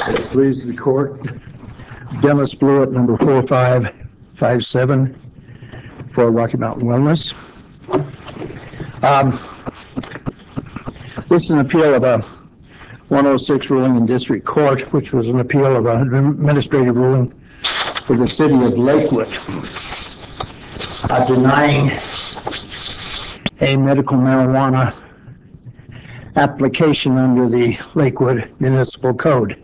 Please the court. Dennis Blewett, number 4557 for Rocky Mountain Wellness. This is an appeal of a 106 ruling in district court, which was an appeal of an administrative ruling for the city of Lakewood, denying a medical marijuana application under the Lakewood Municipal Code.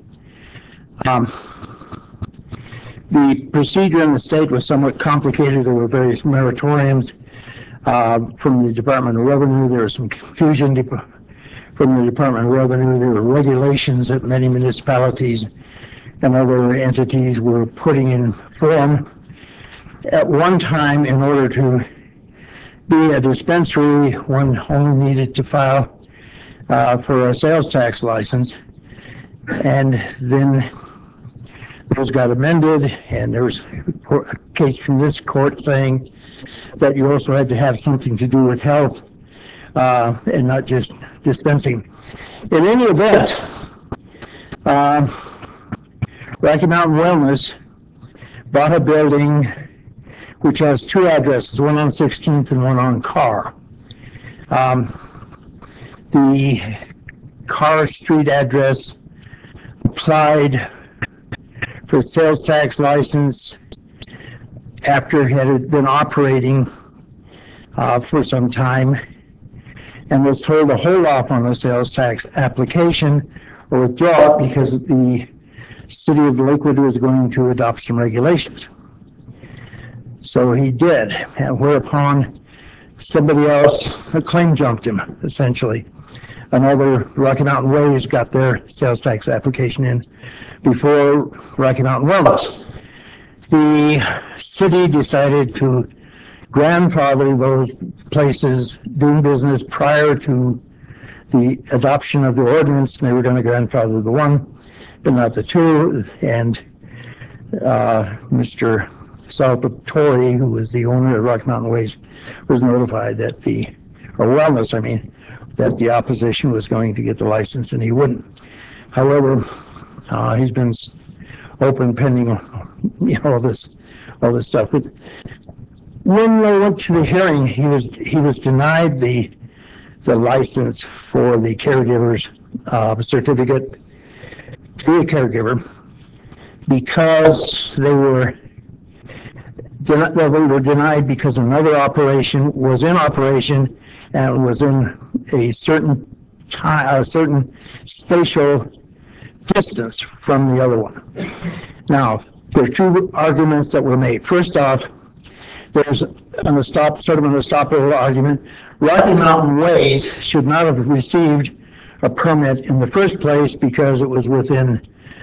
The procedure in the state was somewhat complicated. There were various moratoriums from the Department of Revenue. There was some confusion from the Department of Revenue. There were regulations that many municipalities and other entities were putting in form at one time. In order to be a dispensary, one only needed to file for a sales tax license, and then those got amended, and there was a case from this court saying that you also had to have something to do with health and not just dispensing. In any event, Rocky Mountain Wellness bought a building which has two addresses, one on 16th and one on Carr. The Carr Street address applied for sales tax license after it had been operating for some time, and was told to hold off on the sales tax application or withdraw it because the city of Lakewood was going to adopt some regulations. So he did, and whereupon somebody else claim jumped him, essentially. Another Rocky Mountain Ways got their sales tax application in before Rocky Mountain Wellness. The city decided to grandfather those places doing business prior to the adoption of the ordinance. They were going to grandfather the one, but not the two. And Mr. Salvatore, who was the owner of Rocky Mountain Ways, was notified that that the opposition was going to get the license, and he wouldn't. However, he's been open pending, all this stuff. But when they went to the hearing, he was denied the license for the caregiver's certificate to a caregiver because they were denied because another operation was in operation and was in a certain spatial distance from the other one. Now, there are two arguments that were made. First off, there's an estoppel argument. Rocky Mountain Ways should not have received a permit in the first place because it was within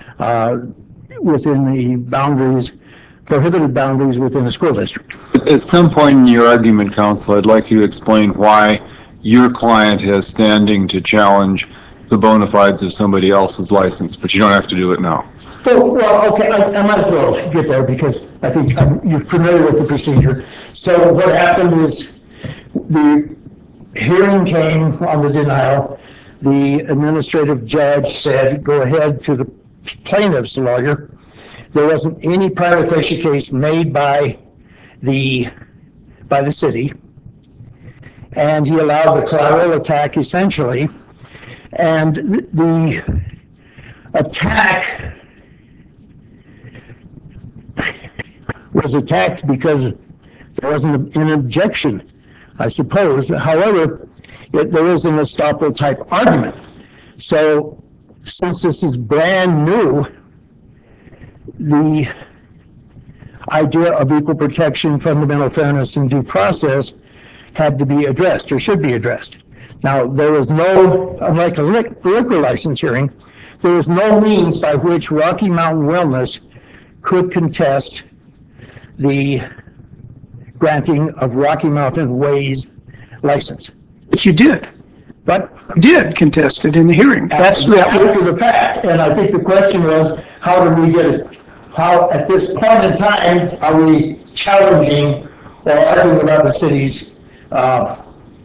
the boundaries, prohibited boundaries within a school district. At some point in your argument, counsel, I'd like you to explain why your client has standing to challenge the bona fides of somebody else's license, but you don't have to do it now. Well, okay, I might as well get there because I think you're familiar with the procedure. So what happened is the hearing came on the denial. The administrative judge said, go ahead to the plaintiff's lawyer. There wasn't any private case made by the city, and he allowed the collateral attack essentially. And the attack was attacked because there wasn't an objection, I suppose. However, there is an estoppel type argument. So since this is brand new, the idea of equal protection, fundamental fairness, and due process had to be addressed, or should be addressed. Now, there was no, unlike a liquor license hearing, there was no means by which Rocky Mountain Wellness could contest the granting of Rocky Mountain Ways license. But you did. But you did contest it in the hearing. That's the fact. And I think the question was, how do we get it? How, at this point in time, are we challenging or arguing about the city's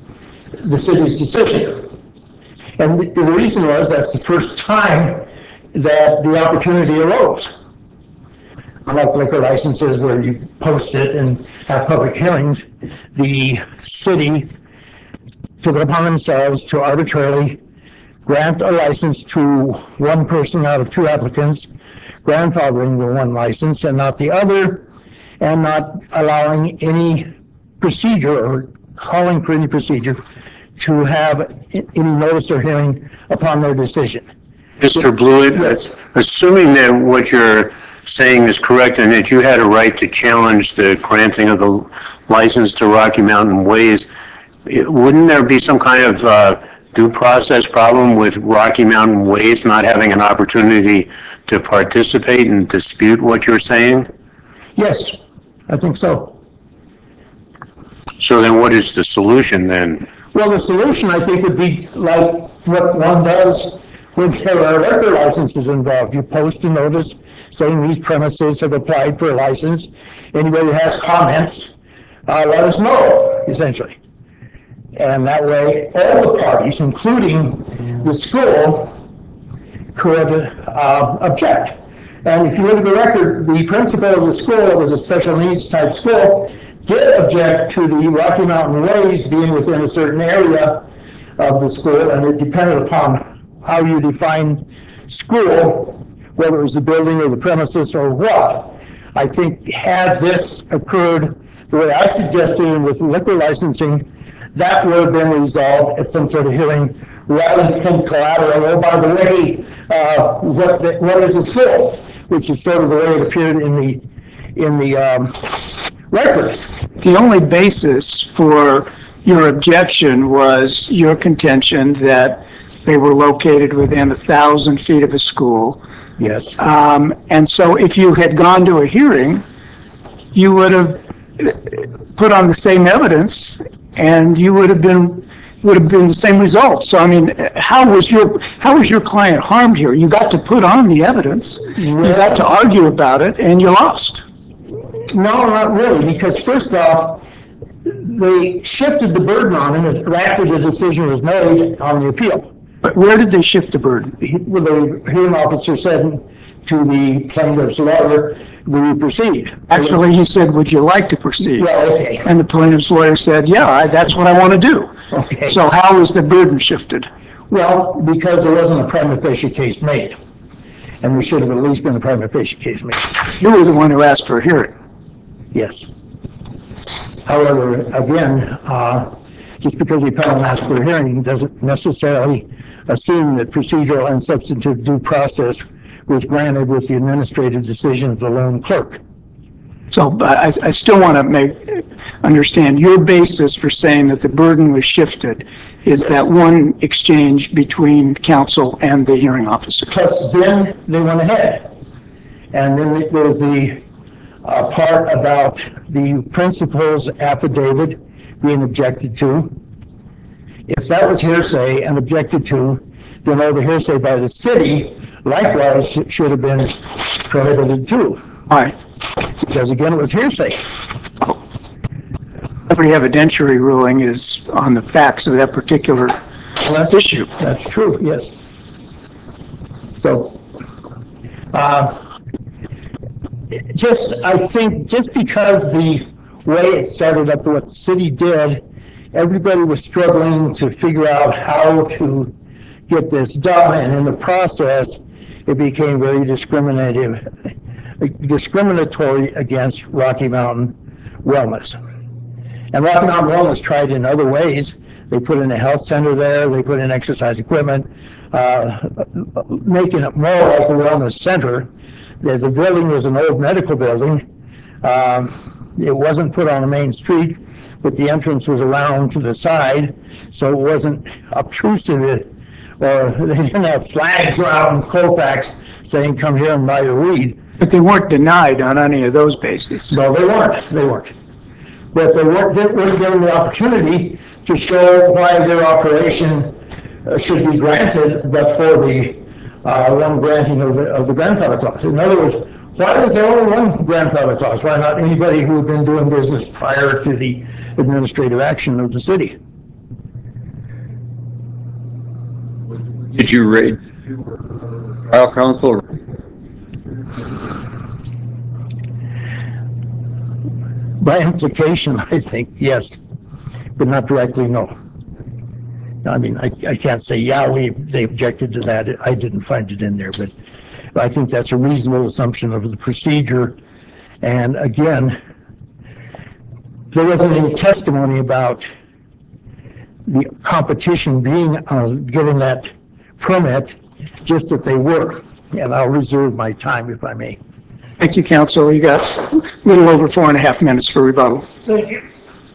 decision? And the reason was that's the first time that the opportunity arose. Unlike liquor licenses where you post it and have public hearings, the city took it upon themselves to arbitrarily grant a license to one person out of two applicants, grandfathering the one license and not the other, and not allowing any procedure or calling for any procedure to have any notice or hearing upon their decision. Mr. Blewett, Yes. assuming that what you're saying is correct and that you had a right to challenge the granting of the license to Rocky Mountain Ways, wouldn't there be some kind of due process problem with Rocky Mountain Ways not having an opportunity to participate and dispute what you're saying? Yes, I think so. So then what is the solution then? Well, the solution, I think, would be like what one does when there are liquor licenses involved. You post a notice saying these premises have applied for a license. Anybody who has comments, let us know, essentially. And that way, all the parties, including the school, could object. And if you look at the record, the principal of the school, it was a special needs type school, did object to the Rocky Mountain Ways being within a certain area of the school, and it depended upon how you define school, whether it was the building or the premises or what. I think had this occurred the way I suggested with liquor licensing, that would have been resolved at some sort of hearing rather than collateral. Oh, by the way, what is this for? Which is sort of the way it appeared in the record. The only basis for your objection was your contention that they were located within 1,000 feet of a school. Yes. And so if you had gone to a hearing, you would have put on the same evidence and you would have been the same result. So, I mean, how was your client harmed here? You got to put on the evidence, you got to argue about it, and you lost. No, not really, because first off, they shifted the burden on him after the decision was made on the appeal. But where did they shift the burden? Well, the hearing officer said to the plaintiff's lawyer, will you proceed? Actually, he said, would you like to proceed? Well, okay. And the plaintiff's lawyer said, yeah, that's what I want to do. Okay. So how was the burden shifted? Well, because there wasn't a prima facie case made. And there should have at least been a prima facie case made. You were the one who asked for a hearing. Yes. However, again, just because the appellant asked for a hearing doesn't necessarily assume that procedural and substantive due process was granted with the administrative decision of the lone clerk. So I still want to understand your basis for saying that the burden was shifted is that one exchange between counsel and the hearing officer. Plus, then they went ahead. And then there was the part about the principal's affidavit being objected to. If that was hearsay and objected to, then all the hearsay by the city likewise should have been prohibited too. Why? Because again, it was hearsay. Every evidentiary ruling is on the facts of that particular issue. That's true, yes. So, I think just because the way it started up, what the city did, everybody was struggling to figure out how to get this done, and in the process, it became very discriminatory against Rocky Mountain Wellness. And Rocky Mountain Wellness tried in other ways. They put in a health center there, they put in exercise equipment, making it more like a wellness center. The building was an old medical building. It wasn't put on a main street, but the entrance was around to the side, so it wasn't obtrusive, or they didn't have flags out in Colfax saying, come here and buy your weed. But they weren't denied on any of those bases. No, they weren't. But they weren't given the opportunity to show why their operation should be granted, but for the one granting of the grandfather clause. In other words, why was there only one grandfather clause? Why not anybody who had been doing business prior to the administrative action of the city? Did you raise? Trial counsel? By implication, I think, yes, but not directly, no. I mean, I can't say, yeah, they objected to that. I didn't find it in there, but I think that's a reasonable assumption of the procedure. And again, there wasn't any testimony about the competition being given that permit, just that they were. And I'll reserve my time if I may. Thank you, counsel. You got a little over 4.5 minutes for rebuttal. Thank you.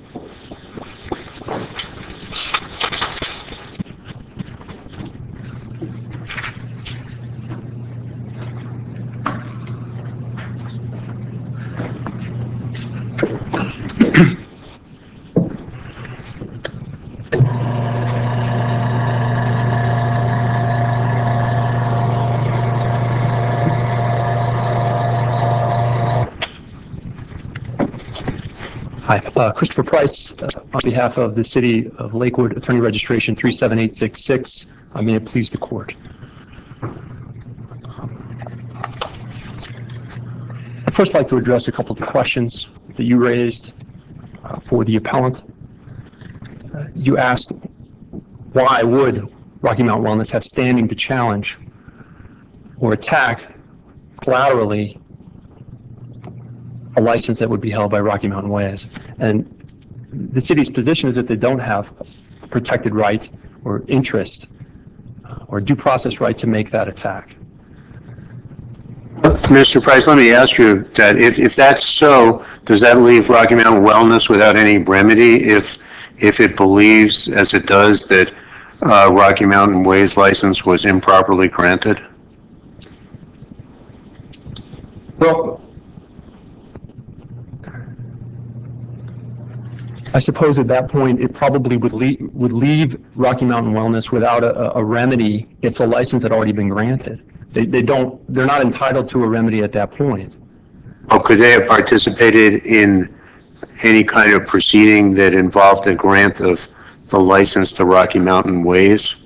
Hi, Christopher Price, on behalf of the City of Lakewood, Attorney Registration 37866. May it please the court. I'd first like to address a couple of the questions that you raised for the appellant. You asked, why would Rocky Mountain Wellness have standing to challenge or attack collaterally a license that would be held by Rocky Mountain Ways? And the city's position is that they don't have a protected right or interest or due process right to make that attack. Mr. Price, let me ask you that if that's so, does that leave Rocky Mountain Wellness without any remedy if it believes, as it does, that Rocky Mountain Ways license was improperly granted? Well, I suppose at that point it probably would leave Rocky Mountain Wellness without a remedy if the license had already been granted. They're not entitled to a remedy at that point. Oh, could they have participated in any kind of proceeding that involved the grant of the license to Rocky Mountain Ways?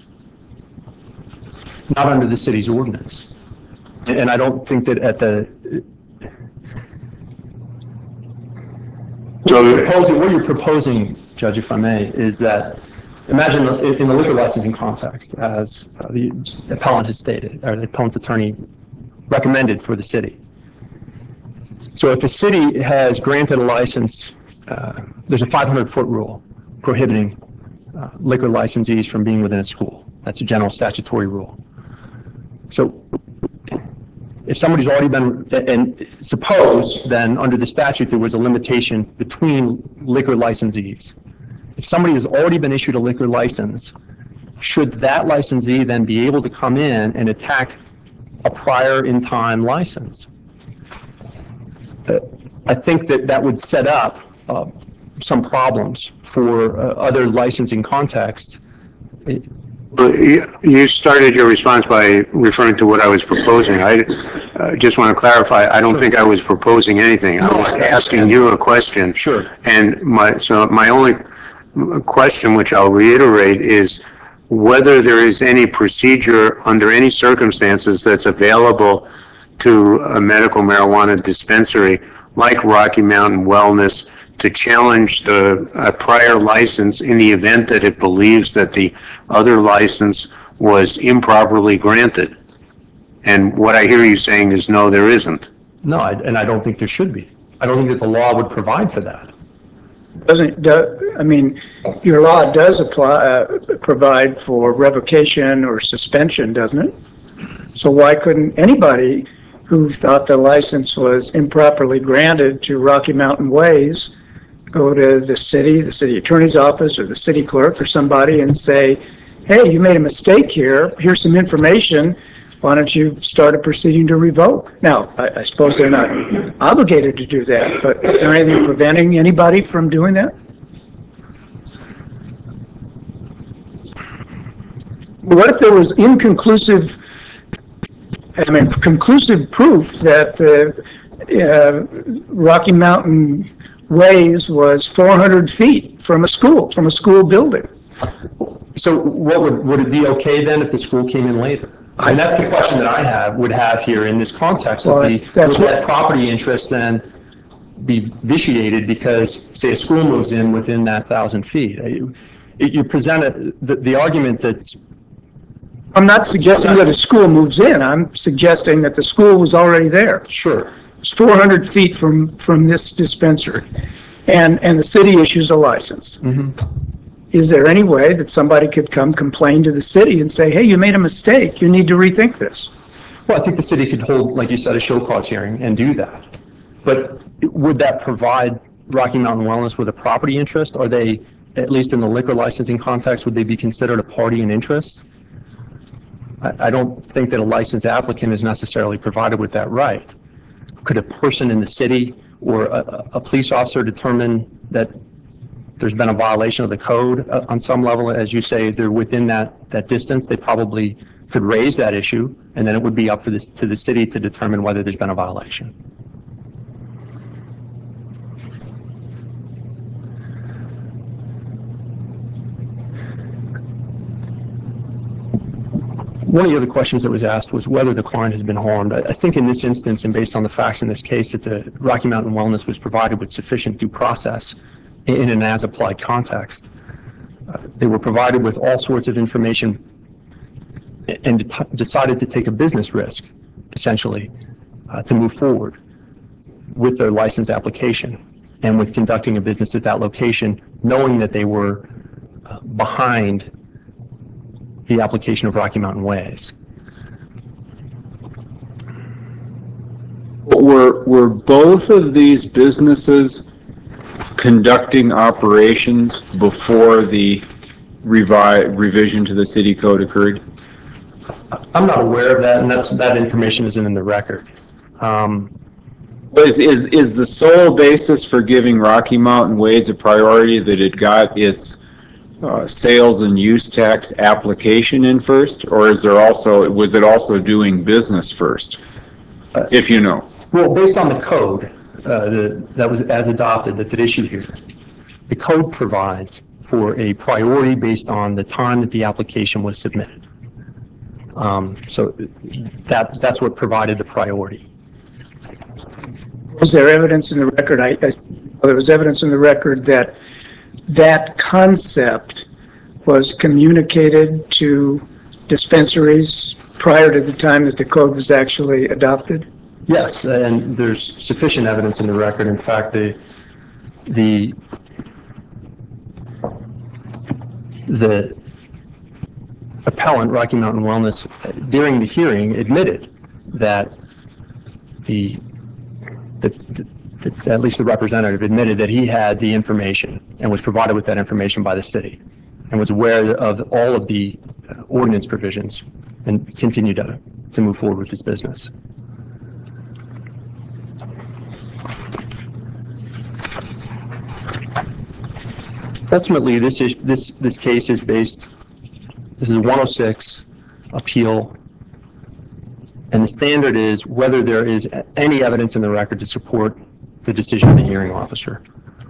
Not under the city's ordinance. And I don't think that at the... What you're proposing, Judge, if I may, is that, imagine in the liquor licensing context, as the appellant has stated, or the appellant's attorney recommended for the city. So if the city has granted a license, there's a 500-foot rule prohibiting liquor licensees from being within a school. That's a general statutory rule. So if somebody's already been, and suppose then under the statute there was a limitation between liquor licensees. If somebody has already been issued a liquor license, should that licensee then be able to come in and attack a prior in time license? I think that would set up some problems for other licensing contexts. But you started your response by referring to what I was proposing. I just want to clarify, I don't think I was proposing anything. I was asking you a question. Sure. And my only question, which I'll reiterate, is whether there is any procedure under any circumstances that's available to a medical marijuana dispensary like Rocky Mountain Wellness to challenge a prior license in the event that it believes that the other license was improperly granted. And what I hear you saying is no, there isn't. No, and I don't think there should be. I don't think that the law would provide for that. I mean, your law does provide for revocation or suspension, doesn't it? So why couldn't anybody who thought the license was improperly granted to Rocky Mountain Ways go to the city attorney's office or the city clerk or somebody and say, hey, you made a mistake here, here's some information, why don't you start a proceeding to revoke? Now, I suppose they're not obligated to do that, but is there anything preventing anybody from doing that? What if there was conclusive proof that Rocky Mountain Ways was 400 feet from a school building? So would it be okay then if the school came in later? And that's the question that I would have here in this context, Well, would be, that's would that property interest then be vitiated because, say, a school moves in within that 1,000 feet? You present the argument that's, I'm not suggesting that a school moves in. I'm suggesting that the school was already there. sure, It's 400 feet from this dispensary, and the city issues a license. Is there any way that somebody could come complain to the city and say, hey, you made a mistake, you need to rethink this? well, I think the city could hold, like you said, a show cause hearing and do that. But would that provide Rocky Mountain Wellness with a property interest? Are they, at least in the liquor licensing context, would they be considered a party in interest? I don't think that a licensed applicant is necessarily provided with that right. Could a person in the city or a police officer determine that there's been a violation of the code on some level? As you say, they're within that distance, they probably could raise that issue, and then it would be up to the city to determine whether there's been a violation. One of the other questions that was asked was whether the client has been harmed. I think in this instance, and based on the facts in this case, that the Rocky Mountain Wellness was provided with sufficient due process in an as-applied context. They were provided with all sorts of information and decided to take a business risk, essentially, to move forward with their license application and with conducting a business at that location, knowing that they were behind the application of Rocky Mountain Ways. Were both of these businesses conducting operations before the revision to the city code occurred? I'm not aware of that, and that information isn't in the record. Is the sole basis for giving Rocky Mountain Ways a priority that it got its sales and use tax application in first, or was it also doing business first, if you know? Well, based on the code that was as adopted, that's at issue here, the code provides for a priority based on the time that the application was submitted. So that's what provided the priority. Was there evidence in the record, there was evidence in the record that that concept was communicated to dispensaries prior to the time that the code was actually adopted? Yes, and there's sufficient evidence in the record. In fact, the appellant, Rocky Mountain Wellness, during the hearing admitted that at least the representative admitted that he had the information and was provided with that information by the city and was aware of all of the ordinance provisions and continued to move forward with his business. Ultimately, this case is based, this is a 106 appeal, and the standard is whether there is any evidence in the record to support the decision of the hearing officer.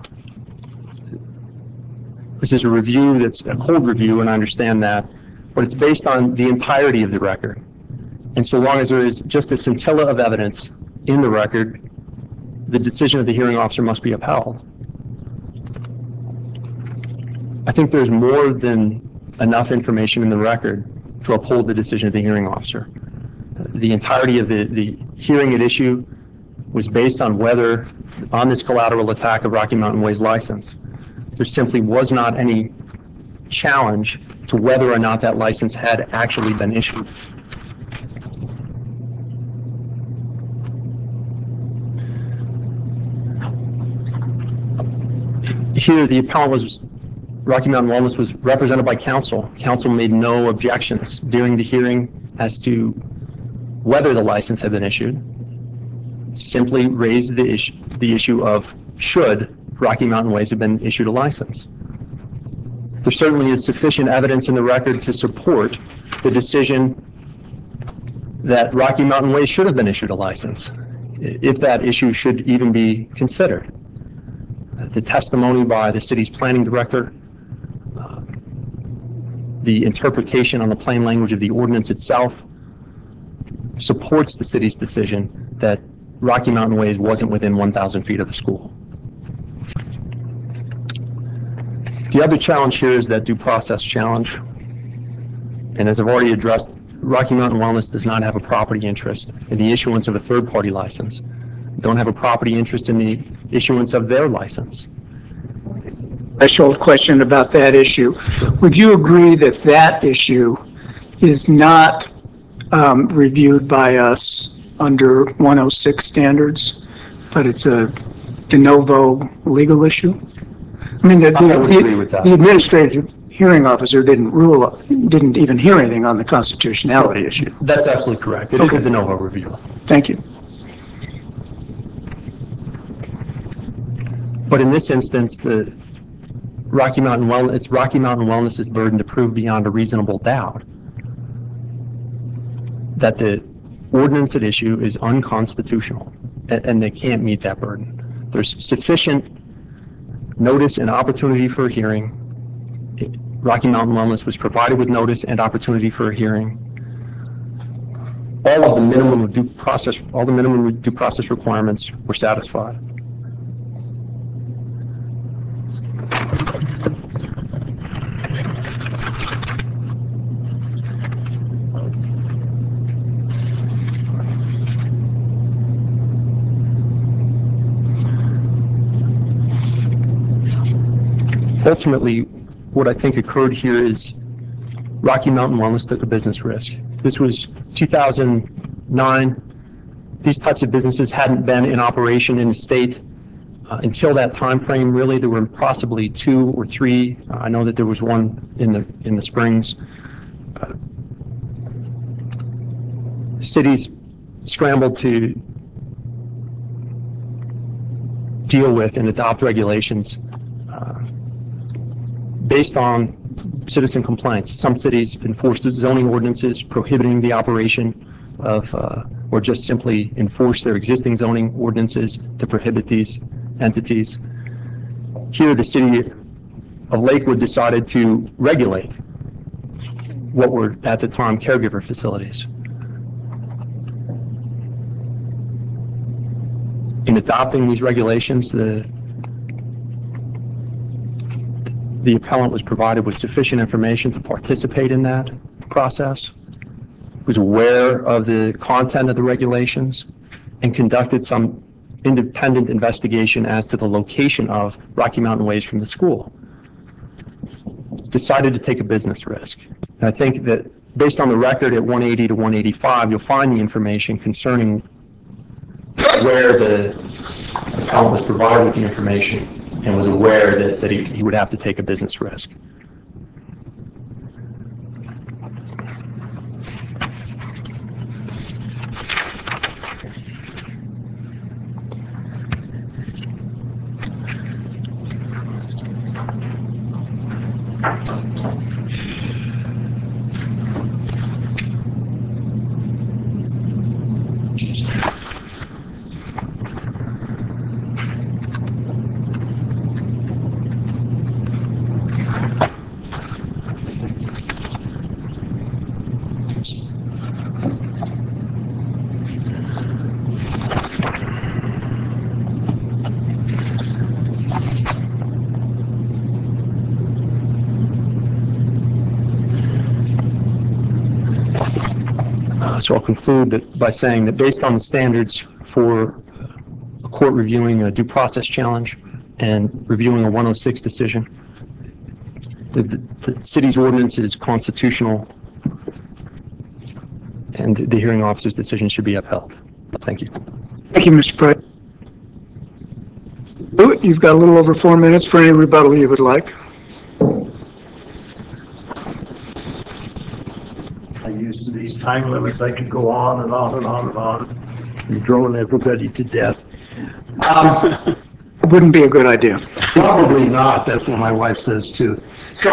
This is a review that's a cold review, and I understand that, but it's based on the entirety of the record. And so long as there is just a scintilla of evidence in the record, the decision of the hearing officer must be upheld. I think there's more than enough information in the record to uphold the decision of the hearing officer. The entirety of the hearing at issue was based on whether, on this collateral attack of Rocky Mountain Ways license, there simply was not any challenge to whether or not that license had actually been issued. Here, the appellant Rocky Mountain Wellness was represented by counsel. Counsel made no objections during the hearing as to whether the license had been issued. Simply raised the issue of should Rocky Mountain Ways have been issued a license. There certainly is sufficient evidence in the record to support the decision that Rocky Mountain Ways should have been issued a license, if that issue should even be considered. The testimony by the city's planning director, the interpretation on the plain language of the ordinance itself, supports the city's decision that Rocky Mountain Ways wasn't within 1,000 feet of the school. The other challenge here is that due process challenge. And as I've already addressed, Rocky Mountain Wellness does not have a property interest in the issuance of a third-party license. Don't have a property interest in the issuance of their license. Threshold question about that issue. Would you agree that that issue is not reviewed by us under 106 standards, but it's a de novo legal issue? I mean, I would agree with that. the administrative hearing officer didn't even hear anything on the constitutionality issue. That's absolutely correct. It is a de novo review. Thank you. But in this instance, the Rocky Mountain Wellness's burden to prove beyond a reasonable doubt that the ordinance at issue is unconstitutional, and they can't meet that burden. There's sufficient notice and opportunity for a hearing. Rocky Mountain Wellness was provided with notice and opportunity for a hearing. All the minimum due process requirements were satisfied. Ultimately, what I think occurred here is Rocky Mountain Wellness took a business risk. This was 2009. These types of businesses hadn't been in operation in the state until that time frame. Really, there were possibly 2 or 3. I know that there was one in the Springs. Cities scrambled to deal with and adopt regulations based on citizen complaints. Some cities enforced zoning ordinances prohibiting the operation of, or just simply enforce their existing zoning ordinances to prohibit these entities. Here, the city of Lakewood decided to regulate what were at the time caregiver facilities. In adopting these regulations, the appellant was provided with sufficient information to participate in that process, was aware of the content of the regulations, and conducted some independent investigation as to the location of Rocky Mountain Ways from the school. Decided to take a business risk. And I think that based on the record at 180 to 185, you'll find the information concerning where the appellant was provided with the information and was aware that he would have to take a business risk. So I'll conclude by saying that based on the standards for a court reviewing a due process challenge and reviewing a 106 decision, the city's ordinance is constitutional and the hearing officer's decision should be upheld. Thank you. Thank you, Mr. Price. You've got a little over 4 minutes for any rebuttal you would like. Used to these time limits, I could go on and on and on and on and drone everybody to death. Wouldn't be a good idea. Probably not. That's what my wife says too. So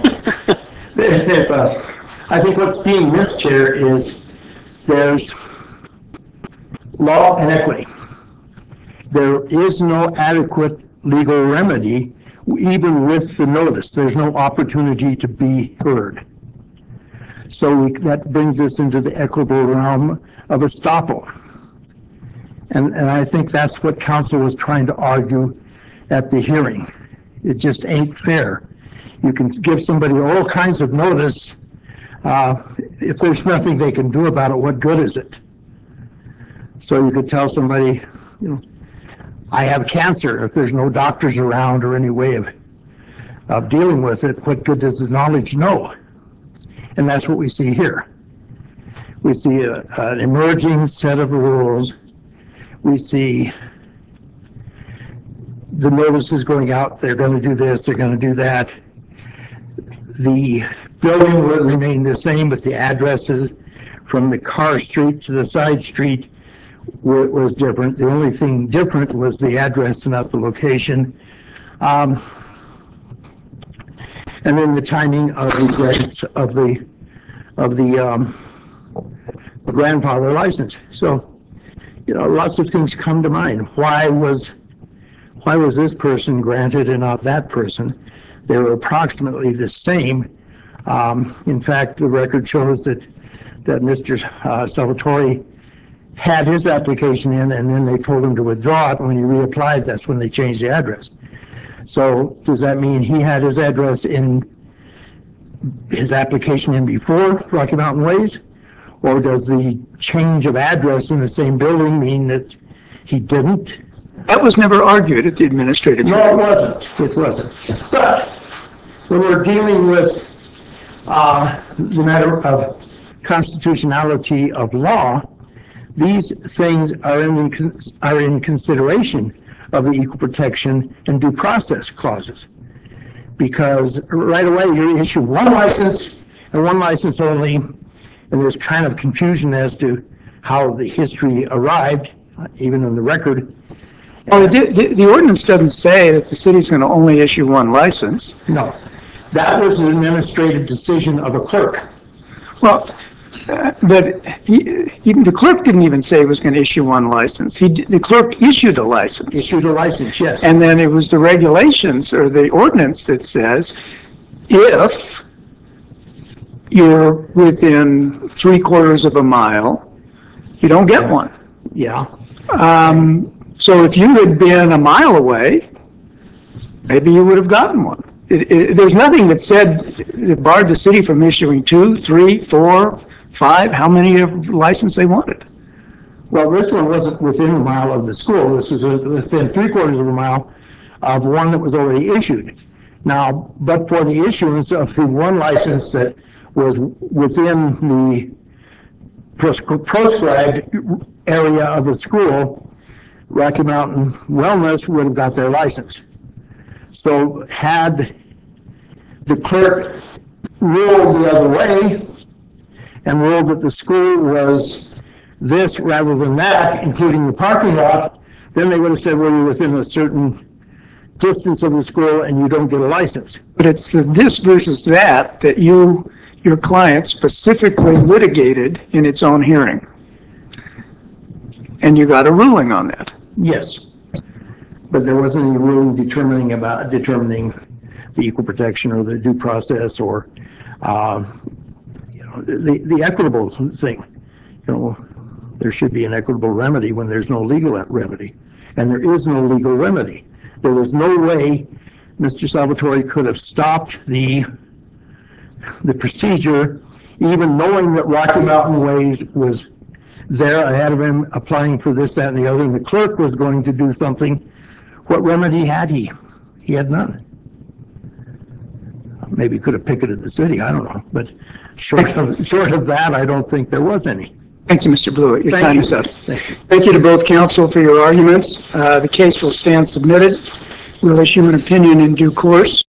I think what's being missed here is there's law and equity. There is no adequate legal remedy, even with the notice. There's no opportunity to be heard. So that brings us into the equitable realm of estoppel. And I think that's what counsel was trying to argue at the hearing. It just ain't fair. You can give somebody all kinds of notice. If there's nothing they can do about it, what good is it? So you could tell somebody, I have cancer. If there's no doctors around or any way of dealing with it, what good does the knowledge know? And that's what we see here. We see an emerging set of rules. We see the notices going out, they're going to do this, they're going to do that. The building will remain the same, but the addresses from the car street to the side street was different. The only thing different was the address and not the location. And then the timing of the grants of the grandfather license. So, lots of things come to mind. Why was this person granted and not that person? They were approximately the same. In fact, the record shows that Mr. Salvatore had his application in, and then they told him to withdraw it. When he reapplied, that's when they changed the address. So does that mean he had his address in his application in before Rocky Mountain Ways? Or does the change of address in the same building mean that he didn't? That was never argued at the administrative No, hearing. it wasn't. It wasn't. But when we're dealing with the matter of constitutionality of law, these things are in consideration of the equal protection and due process clauses. Because right away you issue one license and one license only, and there's kind of confusion as to how the history arrived, even in the record. Well, the ordinance doesn't say that the city's going to only issue one license. No, that was an administrative decision of a clerk. Well, but even the clerk didn't even say he was going to issue one license. The clerk issued a license. Issued a license, yes. And then it was the regulations or the ordinance that says if you're within 3/4 of a mile, you don't get one. Yeah. So if you had been a mile away, maybe you would have gotten one. There's nothing that said that barred the city from issuing 2, 3, 4, 5, how many license they wanted. Well, this one wasn't within a mile of the school. This was within 3/4 of a mile of one that was already issued. Now, but for the issuance of the one license that was within the proscribed area of the school, Rocky Mountain Wellness would have got their license. So had the clerk ruled the other way and ruled that the school was this rather than that, including the parking lot, then they would have said, well, you're within a certain distance of the school and you don't get a license. But it's the this versus that your client specifically litigated in its own hearing. And you got a ruling on that. Yes. But there wasn't any ruling determining the equal protection or the due process or the equitable thing. There should be an equitable remedy when there's no legal remedy. And there is no legal remedy. There was no way Mr. Salvatore could have stopped the procedure, even knowing that Rocky Mountain Ways was there ahead of him applying for this, that, and the other, and the clerk was going to do something. What remedy had he? He had none. Maybe he could have picketed the city, I don't know. But short of that, I don't think there was any. Thank you, Mr. Blewett. Your Thank time you. is up. Thank you. Thank you to both counsel for your arguments. The case will stand submitted. We'll issue an opinion in due course.